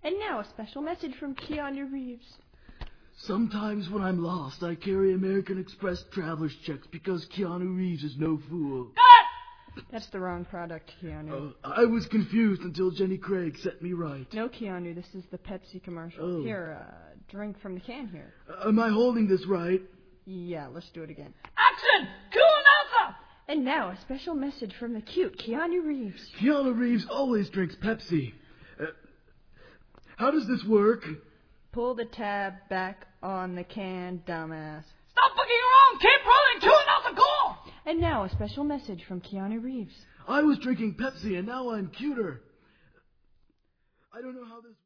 And now a special message from Keanu Reeves. Sometimes when I'm lost, I carry American Express traveler's checks because Keanu Reeves is no fool. That's the wrong product, Keanu. I was confused until Jenny Craig set me right. No, Keanu, this is the Pepsi commercial. Oh. Here, drink from the can here. Am I holding this right? Yeah, let's do it again. Action! Cool announcer! And now a special message from the cute Keanu Reeves. Keanu Reeves always drinks Pepsi. How does this work? Pull the tab back on the can, dumbass. Stop fucking around! Keep rolling! Cool announcer, go! And now a special message from Keanu Reeves. I was drinking Pepsi and now I'm cuter. I don't know how this...